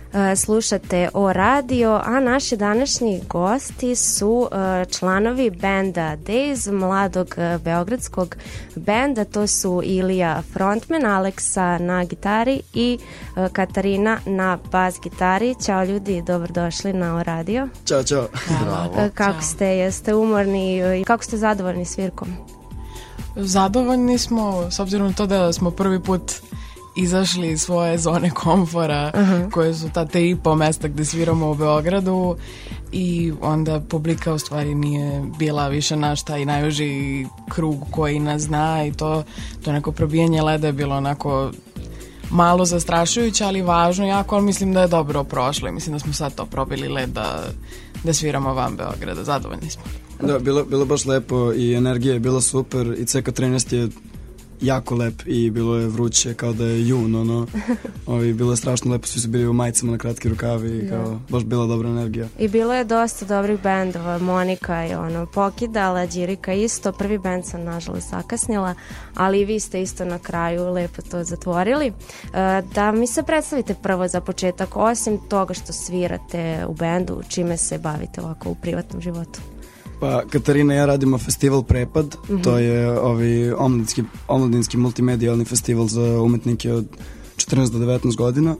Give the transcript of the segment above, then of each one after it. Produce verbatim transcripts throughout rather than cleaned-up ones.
Slušate O radio, a naši današnji gosti su članovi benda Days, mladog beogradskog benda. To su Ilija frontman, Aleksa na gitari i Katarina na bas gitari. Ćao ljudi, dobrodošli na O radio. Ćao, čao. Bravo. Kako ste, jeste umorni i kako ste zadovoljni svirkom? Zadovoljni smo, s obzirom na to da smo prvi put izašli iz svoje zone komfora, uh-huh. koje su ta te i po mesta gde sviramo u Beogradu, i onda publika u stvari nije bila više naš taj najuži krug koji nas zna, i to, to neko probijanje leda je bilo onako malo zastrašujuće, ali važno jako, ali mislim da je dobro prošlo i mislim da smo sad to probili led da, da sviramo van Beograda. Zadovoljni smo. Da, bilo, bilo baš lepo i energija je bila super i C K trinaest je jako lep i bilo je vruće kao da je jun, ono, ovi, bilo je strašno lepo, svi su bili u majicama na kratki rukavi i kao, baš bila dobra energija. I bilo je dosta dobrih bendova, Monika je ono pokidala, Đirika isto, prvi bend sam nažalost zakasnila, ali i vi ste isto na kraju lepo to zatvorili. Da mi se predstavite prvo za početak, osim toga što svirate u bendu, čime se bavite ovako u privatnom životu? Pa, Katarina i ja radimo festival Prepad, mm-hmm. to je ovi omladinski, omladinski multimedijalni festival za umetnike od četrnaest do devetnaest godina.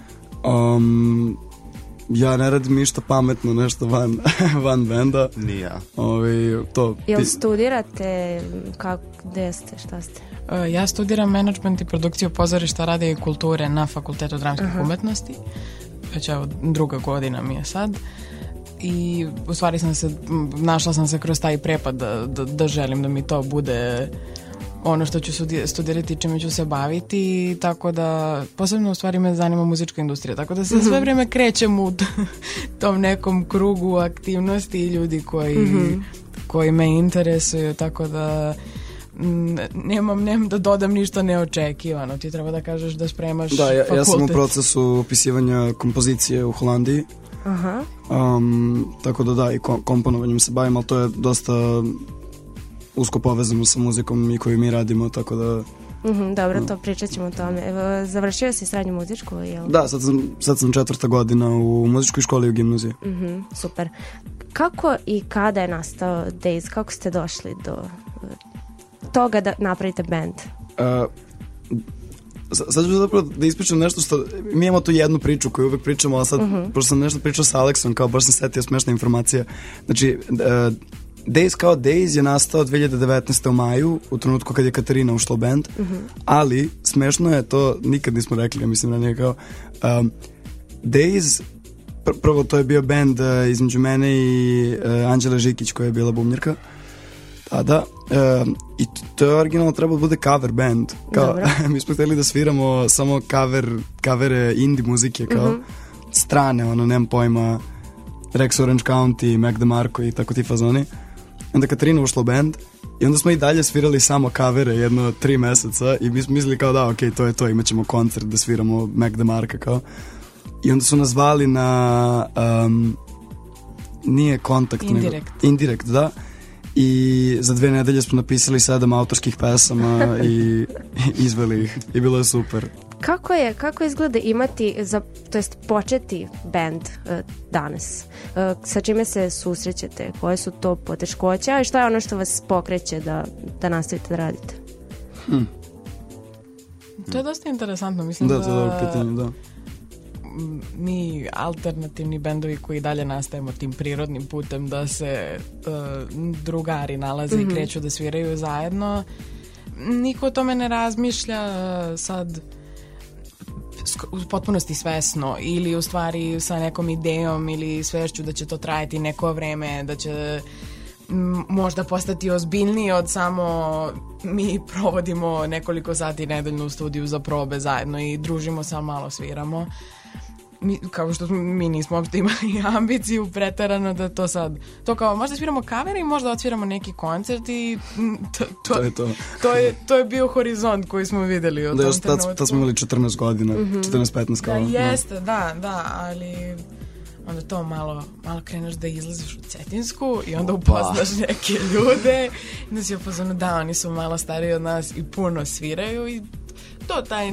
Um, ja ne radim ništa pametno, nešto van, van benda. Ni ja. Ovi, to, Jel studirate, kako, gde ste, šta ste? Uh, ja studiram menadžment i produkciju pozorišta, rada i kulture na Fakultetu dramskih uh-huh. umetnosti. Već evo, druga godina mi je sad. I u stvari sam se, našla sam se kroz taj prepad da, da, da želim da mi to bude ono što ću studirati, čime ću se baviti, tako da posebno u stvari me zanima muzička industrija, tako da se sve vreme krećem u tom nekom krugu aktivnosti i ljudi koji, mm-hmm. koji me interesuju, tako da nemam, nemam da dodam ništa neočekivano. Ti treba da kažeš da spremaš da, ja, fakultet. Ja sam u procesu upisivanja kompozicije u Holandiji. Aha. Um, tako da da, i komponovanjem se bavim, ali to je dosta usko povezano sa muzikom i koju mi radimo, tako da... Mm-hmm, dobro, to pričat ćemo o tome. Evo, završio si srednju muzičku, jel? Da, sad sam, sad sam četvrta godina u muzičkoj školi u gimnaziji. Mm-hmm, super. Kako i kada je nastao Days? Kako ste došli do toga da napravite band? Uh, Sad ću zapravo da ispričam nešto što, mi imamo tu jednu priču koju uvek pričamo, a sad, uh-huh. pošto sam nešto pričao sa Aleksom, kao baš sam setio smešna informacija. Znači, uh, Days kao Days je nastao dve hiljade devetnaeste. u maju, u trenutku kad je Katarina ušla u band, uh-huh. ali smešno je to, nikad nismo rekli, ja mislim da nije kao, um, Days, pr- prvo to je bio band uh, između mene i uh, Anđele Žikić koja je bila bubnjarka. A da, e, i to je originalno trebalo da bude cover band. Kao, mi smo htjeli da sviramo samo cover, covere indie muzike, kao mm-hmm. strane, ono, nemam pojma, Rex Orange County, Mac DeMarco i tako ti fazoni. Onda Katarina ušla u band i onda smo i dalje svirali samo covere jedno tri meseca i mi smo mislili kao da, ok, to je to, imat ćemo koncert da sviramo Mac DeMarca, kao. I onda su nas zvali na, um, nije kontakt, Indirekt. nego Indirekt, da. I za dve nedelje smo napisali sedam autorskih pesama i, i izveli ih i bilo je super. Kako je, kako izgleda imati, za, to jest početi band uh, danas? Uh, sa čime se susrećete? Koje su to poteškoće? A šta je ono što vas pokreće da, da nastavite da radite? Hmm. To je dosta interesantno, mislim da... Da, to je dobro pitanje, da. Mi alternativni bendovi koji dalje nastajemo tim prirodnim putem da se uh, drugari nalaze mm-hmm. i kreću da sviraju zajedno, niko o tome ne razmišlja sad u potpunosti svesno ili u stvari sa nekom idejom ili svešću da će to trajati neko vreme, da će m, možda postati ozbiljniji od samo mi provodimo nekoliko sati nedeljno u studiju za probe zajedno i družimo se, malo sviramo. Mi, kao što mi nismo uopšte imali ambiciju preterano da to sad, to kao možda sviramo kavere i možda odsviramo neki koncert i to, to, to, je, to. to, je, to je bio horizont koji smo videli u da, tom trenutku. Da, tad smo imali četrnaest godina, mm-hmm. četrnaest petnaest kao. Da, jeste, da, da, ali onda to malo, malo kreneš da izlaziš u Cetinsku i onda upoznaš neke ljude i da si upozorno da, oni su malo stariji od nas i puno sviraju i to taj nek,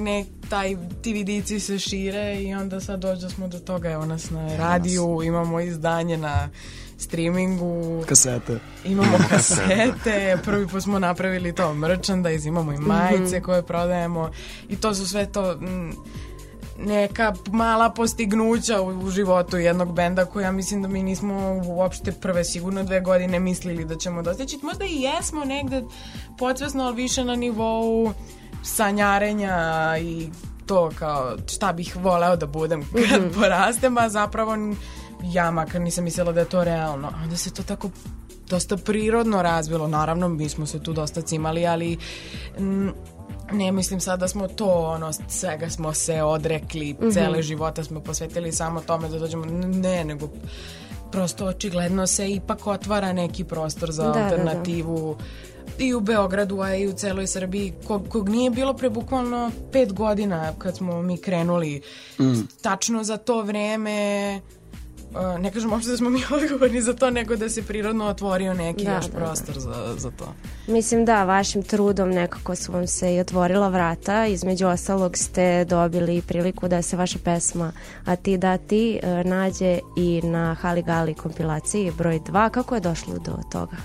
taj, ti vidici se šire i onda sad dođe smo do toga, evo nas na radiju, imamo izdanje na streamingu, kasete, imamo kasete, prvi put smo napravili to merchandise, imamo i majice mm-hmm. koje prodajemo i to su sve to m, neka mala postignuća u, u životu jednog benda koja mislim da mi nismo uopšte prve sigurno dve godine mislili da ćemo dostići. Možda i jesmo negde podsvesno, ali više na nivou sanjarenja i to kao šta bih voleo da budem kad mm-hmm. porastem, a zapravo ja makar nisam mislila da je to realno. Onda se to tako dosta prirodno razvilo. Naravno, mi smo se tu dosta cimali, ali m, ne mislim sad da smo to, ono, svega smo se odrekli, mm-hmm. cele života smo posvetili samo tome da dođemo, ne, nego prosto očigledno se ipak otvara neki prostor za da, alternativu da, da. I u Beogradu, a i u celoj Srbiji, kog, kog nije bilo pre bukvalno pet godina kad smo mi krenuli. Mm. Tačno za to vreme, uh, ne kažem uopšte da smo mi odgovorni za to, nego da se prirodno otvorio neki da, još da, prostor da. Za, za to. Mislim da, vašim trudom nekako su vam se i otvorila vrata. Između ostalog ste dobili priliku da se vaša pesma A ti da ti uh, nađe i na Haligali kompilaciji broj dva. Kako je došlo do toga?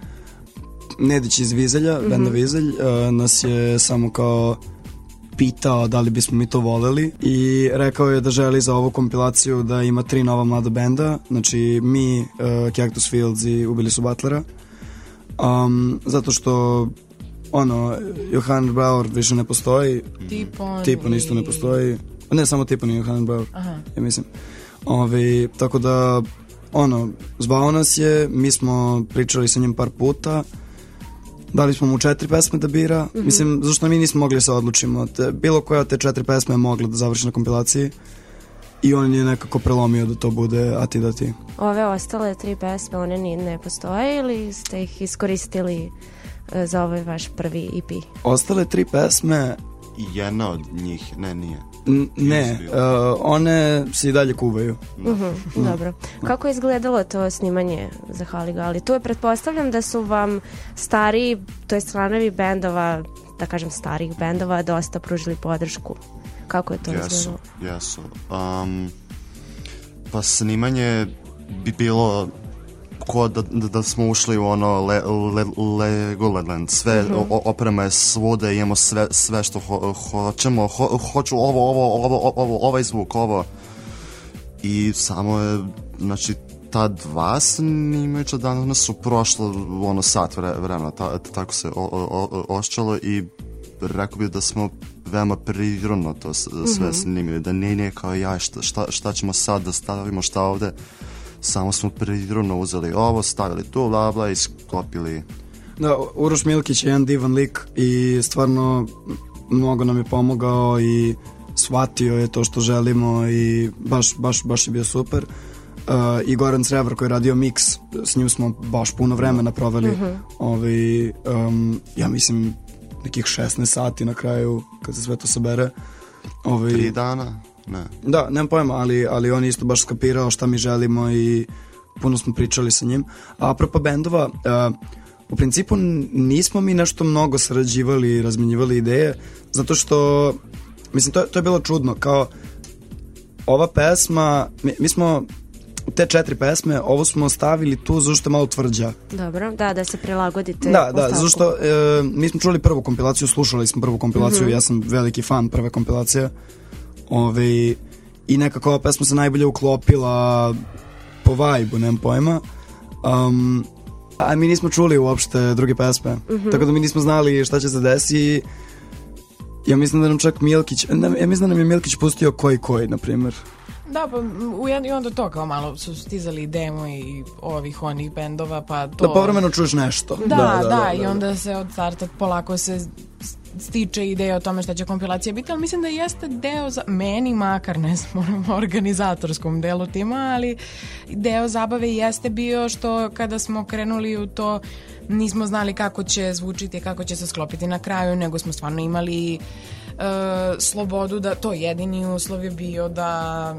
Nedić iz Vizelja, mm-hmm. benda Vizelj, uh, nas je samo kao pitao da li bismo mi to voleli i rekao je da želi za ovu kompilaciju da ima tri nova mlada benda, znači mi, uh, Cactus Fields i Ubili su Butlera, um, zato što ono, Johan Brauer više ne postoji, Tipon, Tipon isto ne postoji, ne samo Tipon i Johan Brauer, aha. ja mislim. Ove, tako da ono, zvao nas je, mi smo pričali sa njim par puta, dali smo mu četiri pesme da bira, mm-hmm. mislim, zašto mi nismo mogli se odlučimo, te, bilo koja od te četiri pesme je mogla da završi na kompilaciji i on je nekako prelomio da to bude A ti da ti. Ove ostale tri pesme, one ni ne postoje ili ste ih iskoristili uh, za ovaj vaš prvi E P? Ostale tri pesme... Jedna od njih, ne, nije. N- ne, uh, one se i dalje kuvaju. Uh-huh, mm. Dobro. Kako je izgledalo to snimanje za Haligali? Tu je pretpostavljam da su vam stariji, to je članovi bendova, da kažem starih bendova, dosta pružili podršku. Kako je to jesu, izgledalo? Jesu, um, pa snimanje bi bilo ko da, da, da smo ušli u ono le, le, Legoland, sve mm-hmm. o, oprema je svude, imamo sve, sve što ho, hoćemo, ho, hoću ovo, ovo, ovo, ovo, ovaj zvuk, ovo i samo je, znači ta dva snimajuća dana su prošlo ono sat vre, vremena, ta, tako se o, o, ošćalo i rekao bih da smo veoma prirodno to sve mm-hmm. snimili, da nije nije kao ja šta, šta, šta ćemo sad da stavimo šta ovde, samo smo prirodno uzeli ovo, stavili tu, bla bla i sklopili. Da, Uroš Milkić je jedan divan lik i stvarno mnogo nam je pomogao i shvatio je to što želimo i baš, baš, baš je bio super. Uh, i Goran Srevar koji je radio mix, s njim smo baš puno vremena proveli. Mm-hmm. Ovi, um, ja mislim nekih šesnaest sati na kraju kad se sve to sabere. Ovi, Tri dana? Ne. Da, nemam pojma, ali, ali on je isto baš skapirao šta mi želimo i puno smo pričali sa njim. A apropo bendova, uh, u principu nismo mi nešto mnogo sarađivali i razmenjivali ideje, zato što, mislim, to je, to je bilo čudno, kao ova pesma, mi, mi smo te četiri pesme, ovo smo stavili tu zašto je malo tvrđa. Dobro, da, da se prilagodite. Da, da, zašto e, mi smo čuli prvu kompilaciju, slušali smo prvu kompilaciju, mm-hmm. ja sam veliki fan prve kompilacije. Ove, i nekako ova pesma se najbolje uklopila po vibe-u, nemam pojma. Um, a mi nismo čuli uopšte druge pesme, mm-hmm. tako da mi nismo znali šta će se desiti. Ja mislim da nam čak Milkić, ne, ja mislim da nam je Milkić pustio koji koji, na primjer. Da, pa u jed, i onda to kao malo su stizali demo i ovih onih bendova, pa to... Da povremeno čuješ nešto. Da, da, da, da, da i da, onda da. se od starta polako se stiče ideja o tome šta će kompilacija biti, ali mislim da jeste deo za meni makar, ne znam, organizatorskom delu tima, ali deo zabave jeste bio što kada smo krenuli u to nismo znali kako će zvučiti, kako će se sklopiti na kraju, nego smo stvarno imali uh, slobodu da to jedini uslov je bio da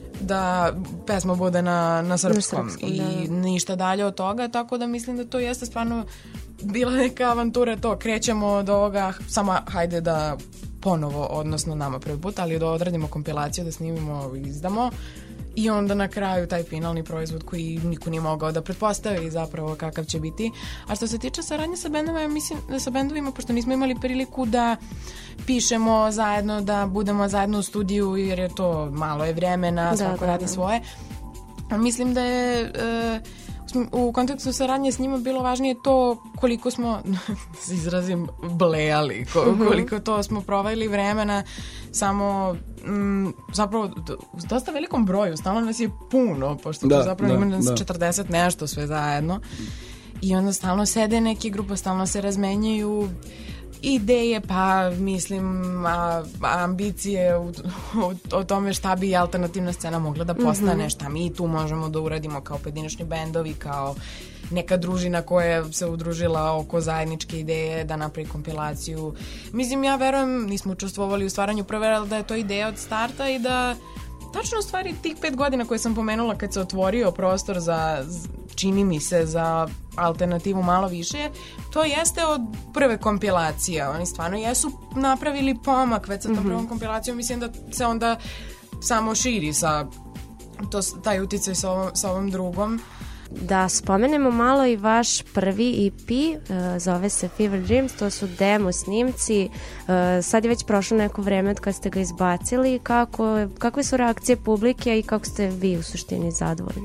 da pesma bude na, na srpskom, na srpskom i da. Ništa dalje od toga, tako da mislim da to jeste stvarno bila neka avantura, to krećemo od ovoga, samo hajde da ponovo, odnosno nama prvi put, ali da odradimo kompilaciju, da snimimo i izdamo i onda na kraju taj finalni proizvod koji niko nije mogao da pretpostavi zapravo kakav će biti. A što se tiče saradnje sa bendovima, mislim da sa bendovima, pošto nismo imali priliku da pišemo zajedno, da budemo zajedno u studiju, jer je to malo je vremena, svako da, da, radi da. svoje. Mislim da je e, u kontekstu saradnje s njima bilo važnije to koliko smo, se izrazim, blejali, koliko to smo provajali vremena, samo m, zapravo u dosta velikom broju, stalno nas je puno, pošto da, zapravo ima nas da. četrdeset nešto sve zajedno i onda stalno sede neke grupe, stalno se razmenjaju ideje, pa mislim a, ambicije u, u, o tome šta bi alternativna scena mogla da postane, mm-hmm. šta mi tu možemo da uradimo kao pojedinačni bendovi, kao neka družina koja se udružila oko zajedničke ideje da napravi kompilaciju. Mislim, ja verujem, nismo učestvovali u stvaranju prve, ali da je to ideja od starta i da tačno u stvari tih pet godina koje sam pomenula kad se otvorio prostor za, čini mi se, za alternativu malo više, to jeste od prve kompilacije. Oni stvarno jesu napravili pomak već sa tom mm-hmm. prvom kompilacijom. Mislim da se onda samo širi sa to, taj uticaj sa ovom, sa ovom drugom. Da spomenemo malo i vaš prvi E P, uh, zove se Fever Dreams, to su demo snimci, uh, sad je već prošlo neko vreme od kad ste ga izbacili, kako, kakve su reakcije publike i kako ste vi u suštini zadovoljni?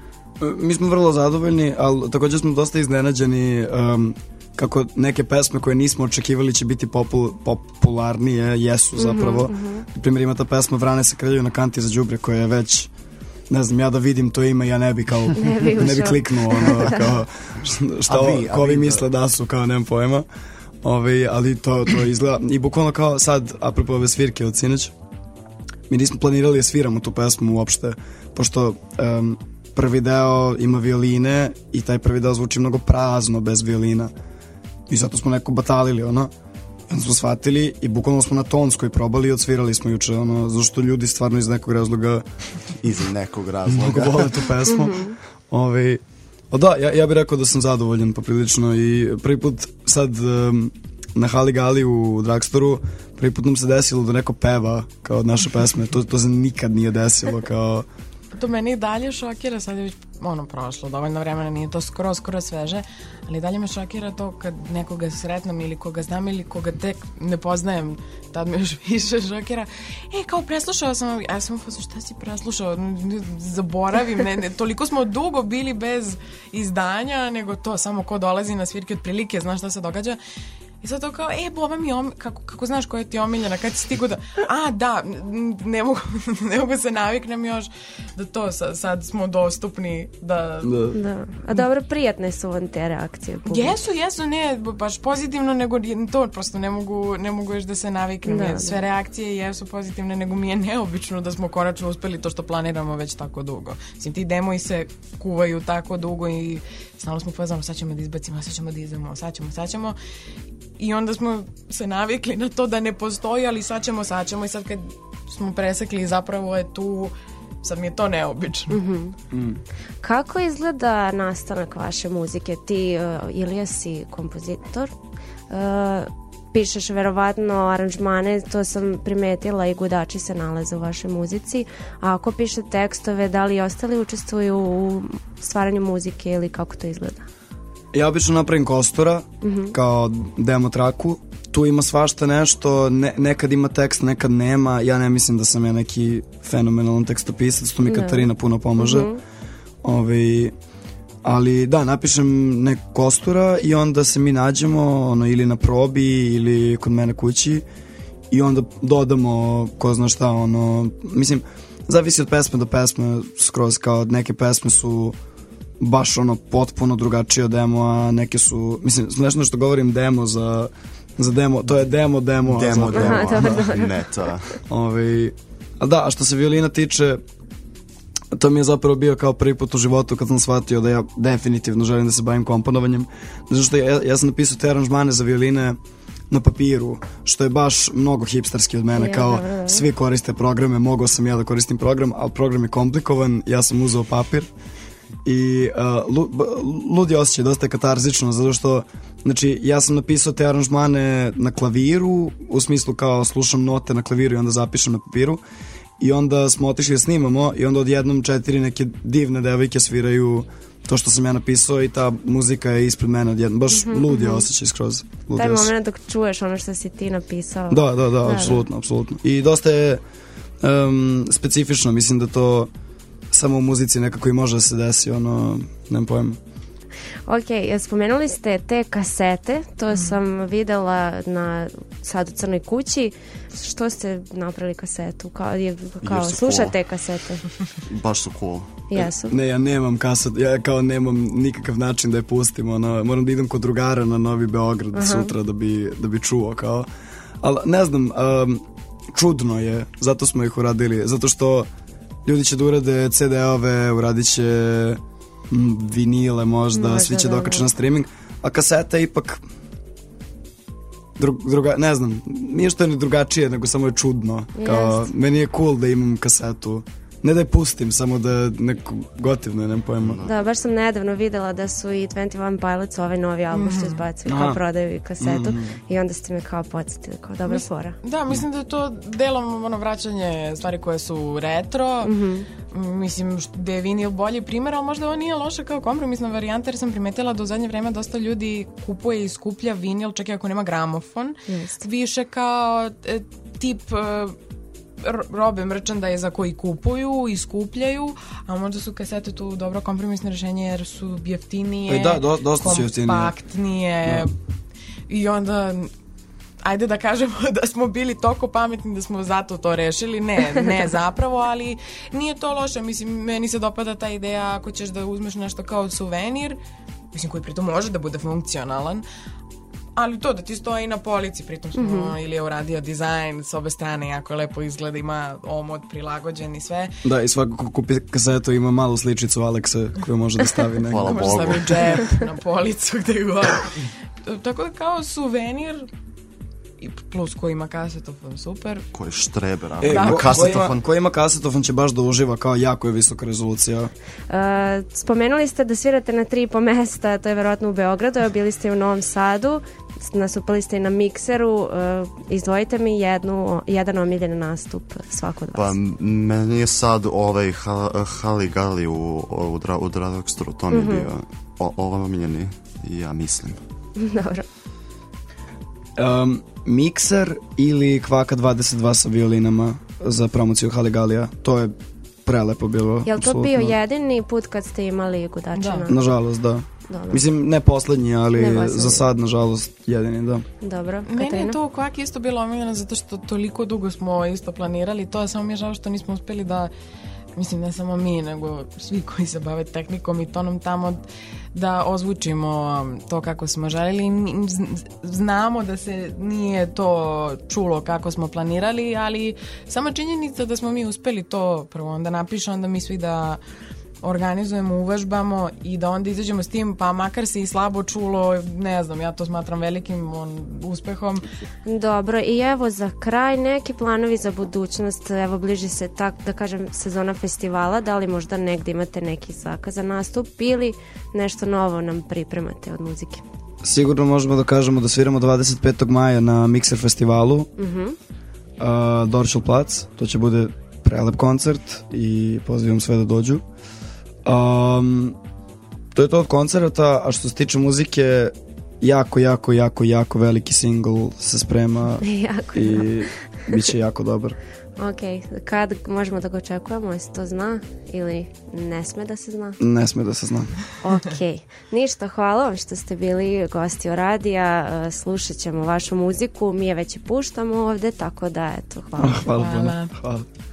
Mi smo vrlo zadovoljni, ali također smo dosta iznenađeni um, kako neke pesme koje nismo očekivali će biti popul, popularnije, jesu zapravo. Mm-hmm. Primjer, ima ta pesma Vrane se krljaju na kanti za đubre koja je već, ne znam, ja da vidim to ime, ja ne bi kao, ne bi, ne bi kliknuo ono, kao, šta vi, ko vi misle da su, kao, nemam pojma. Ove, ali to, to izgleda, i bukvalno kao sad, apropo ove svirke od sinoć, mi nismo planirali da sviramo tu pesmu uopšte, pošto um, prvi deo ima violine i taj prvi deo zvuči mnogo prazno bez violina i zato smo neko batalili, ono. Onda smo shvatili i bukvalno smo na tonskoj probali i odsvirali smo juče, ono, zašto ljudi stvarno iz nekog razloga iz nekog razloga mnogo vole tu pesmu. Ove, o da, ja, ja bih rekao da sam zadovoljan poprilično i prvi put sad um, na Haligali u Dragstoru prvi put nam se desilo da neko peva kao od naše pesme, to, to se nikad nije desilo, kao to meni i dalje šokira, sad je već ono prošlo dovoljno vremena, nije to skoro, skoro sveže, ali dalje me šokira to kad nekoga sretnem ili koga znam ili koga tek ne poznajem, tad me još više šokira. E, kao preslušao sam, ja sam pa šta si preslušao, zaboravim, ne, ne, toliko smo dugo bili bez izdanja, nego to samo ko dolazi na svirke otprilike, znaš šta se događa. I sad to kao, e, ova mi om... kako, kako znaš koja ti je omiljena, kad si stigu da... A, da, ne mogu, ne mogu se naviknem još da to sad, sad smo dostupni, da... da... da. A dobro, prijatne su vam te reakcije. Publike. Jesu, jesu, ne, baš pozitivno, nego to prosto ne mogu, ne mogu još da se naviknem. Da, sve da. reakcije jesu pozitivne, nego mi je neobično da smo konačno uspeli to što planiramo već tako dugo. Mislim, ti demoji se kuvaju tako dugo i stalno smo pozvano, sad ćemo da izbacimo, sad ćemo da izvemo, sad ćemo, sad ćemo... I onda smo se navikli na to da ne postoji, ali sad ćemo, sad ćemo i sad kad smo presekli zapravo je tu, sad mi je to neobično. Mm-hmm. Mm. Kako izgleda nastanak vaše muzike? Ti, uh, Ilija, si kompozitor, uh, pišeš verovatno aranžmane, to sam primetila i gudači se nalaze u vašoj muzici, a ako piše tekstove, da li ostali učestvuju u stvaranju muzike ili kako to izgleda? Ja obično napravim kostura, mm-hmm. kao demo traku. Tu ima svašta nešto, ne, nekad ima tekst, nekad nema. Ja ne mislim da sam ja neki fenomenalan tekstopisac, tu mi no. Katarina puno pomaže. Mm-hmm. Ove, ali da, napišem nek kostura i onda se mi nađemo ono, ili na probi ili kod mene kući i onda dodamo ko zna šta, ono, mislim, zavisi od pesme do pesme, skroz kao neke pesme su baš ono potpuno drugačije od demo, a neke su, mislim, smešno što govorim demo za, za demo, to je demo, demo. Demo, demo, aha, dobro, dobro. Ne to. Ove, a da, a što se violina tiče, to mi je zapravo bio kao prvi put u životu kad sam shvatio da ja definitivno želim da se bavim komponovanjem. Zato što ja, ja sam napisao te aranžmane za violine na papiru, što je baš mnogo hipsterski od mene, je, kao dobro, dobro. Svi koriste programe, mogao sam ja da koristim program, ali program je komplikovan, ja sam uzeo papir i uh, lud je osjećaj, dosta je katarzično, zato što Znači, ja sam napisao te aranžmane na klaviru, u smislu kao slušam note na klaviru i onda zapišem na papiru. I onda smo otišli da snimamo i onda odjednom četiri neke divne devojke sviraju to što sam ja napisao i ta muzika je ispred mene odjednom. Baš mm-hmm, lud je mm-hmm. osjećaj skroz. Lud taj osjećaj. moment dok čuješ ono što si ti napisao. Da, da, da, da apsolutno, apsolutno. I dosta je um, specifično, mislim da to samo u muzici nekako i može da se desi, ono, nemam pojma. Ok, spomenuli ste te kasete, to mm. sam videla na sad u Crnoj kući. Što ste napravili kasetu? Kao, je, kao slušate cool. kasete? Baš su cool. Jesu. Ne, ja nemam kaset, ja kao nemam nikakav način da je pustim, ono, moram da idem kod drugara na Novi Beograd Aha. sutra da bi, da bi čuo, kao. Ali ne znam, um, čudno je, zato smo ih uradili, zato što ljudi će da urade ce de-ove, uradit će vinile možda, možda svi će da okače na streaming, a kaseta je ipak drug, druga, ne znam, nije što je ni drugačije, nego samo je čudno. Kao, meni je cool da imam kasetu. Ne da je pustim, samo da neko gotivno je, nemam pojma. Da, baš sam nedavno videla da su i dvadeset jedan Pilots ovaj novi album mm-hmm. što izbacili, kao prodaju i kasetu mm-hmm. i onda ste me kao podsjetili, kao dobra Mis, fora. Da, mislim da je to delom ono vraćanje stvari koje su retro, mm-hmm. mislim da je vinil bolji primjer, ali možda ovo nije loša kao kompromisna varijanta, jer sam primetila da u zadnje vreme dosta ljudi kupuje i skuplja vinil, čak i ako nema gramofon, Just. više kao e, tip e, robe merchandise koji kupuju i skupljaju, a možda su kasete tu dobro kompromisno rješenje jer su jeftinije, da, do, dosta su jeftinije, kompaktnije da. I onda ajde da kažemo da smo bili toliko pametni da smo zato to rešili, ne, ne zapravo, ali nije to loše, mislim, meni se dopada ta ideja ako ćeš da uzmeš nešto kao suvenir, mislim, koji pritom može da bude funkcionalan, ali to da ti stoji na polici, pritom smo mm-hmm. ili je uradio dizajn s obe strane, jako lepo izgleda, ima omot prilagođen i sve. Da, i svako ko kupi kasetu ima malu sličicu Alekse koju može da stavi nekako. Hvala Bogu. Može stavi džep na policu gde god. Tako da kao suvenir, plus ko ima kasetofon, super. Ko je štreber, a e, da. kasetofon. Ko ima kasetofon će baš da uživa, kao jako je visoka rezolucija. Uh, spomenuli ste da svirate na tri i po mesta, to je verovatno u Beogradu, bili ste u Novom Sadu, nastupali ste i na Mikseru, uh, izdvojite mi jednu, jedan omiljen nastup svako od vas. Pa meni je sad ovaj ha, Haligali u, u, u Dradokstru, to mi je mm-hmm. bio o, ovo omiljeni, ja mislim. Dobro. Um, Mikser ili Kvaka dvadeset dva sa violinama za promociju Haligalija, to je prelepo bilo. Je li to absolutno. Bio jedini put kad ste imali Gudačina? Da. Nažalost, da. Dobro. Mislim, ne poslednji, ali ne poslednji. Za sad, nažalost, jedini, da. Dobro, Katarina? Meni je to u Kvaki isto bilo omiljeno zato što toliko dugo smo isto planirali to, samo mi je žao što nismo uspeli da, mislim, ne samo mi, nego svi koji se bave tehnikom i tonom tamo, da ozvučimo to kako smo željeli. Znamo da se nije to čulo kako smo planirali, ali sama činjenica da smo mi uspeli to prvo onda napiše, onda mi svi da organizujemo, uvežbamo i da onda izađemo s tim, pa makar se i slabo čulo, ne znam, ja to smatram velikim on, uspehom. Dobro, i evo za kraj neki planovi za budućnost, evo bliži se tak da kažem sezona festivala, da li možda negde imate neki zakaz za nastup ili nešto novo nam pripremate od muzike? Sigurno možemo da kažemo da sviramo dvadeset petog maja na Mikser festivalu, uh-huh. uh, Dorčel plac, to će bude prelep koncert i pozivam sve da dođu. Um, to je to od koncerta, a što se tiče muzike, jako, jako, jako, jako veliki single se sprema jako i bit će jako dobar. Ok, kad možemo da ga očekujemo, jesi to zna ili ne sme da se zna? Ne sme da se zna. Ok, ništa, hvala vam što ste bili gosti o radija, slušat ćemo vašu muziku, mi je već i puštamo ovde, tako da eto, hvala. Hvala. Hvala. Hvala.